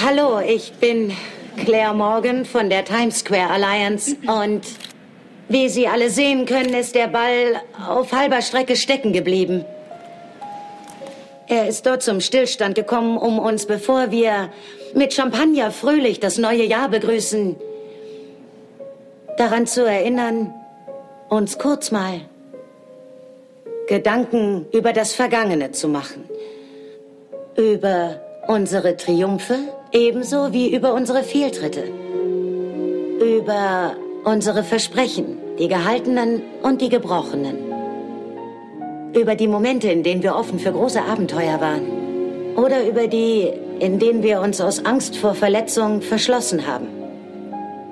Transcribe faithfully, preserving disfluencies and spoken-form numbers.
Hallo, ich bin Claire Morgan von der Times Square Alliance und wie Sie alle sehen können, ist der Ball auf halber Strecke stecken geblieben. Er ist dort zum Stillstand gekommen, um uns, bevor wir mit Champagner fröhlich das neue Jahr begrüßen, daran zu erinnern, uns kurz mal Gedanken über das Vergangene zu machen. Über unsere Triumphe, ebenso wie über unsere Fehltritte. Über unsere Versprechen, die gehaltenen und die gebrochenen. Über die Momente, in denen wir offen für große Abenteuer waren. Oder über die, in denen wir uns aus Angst vor Verletzung verschlossen haben.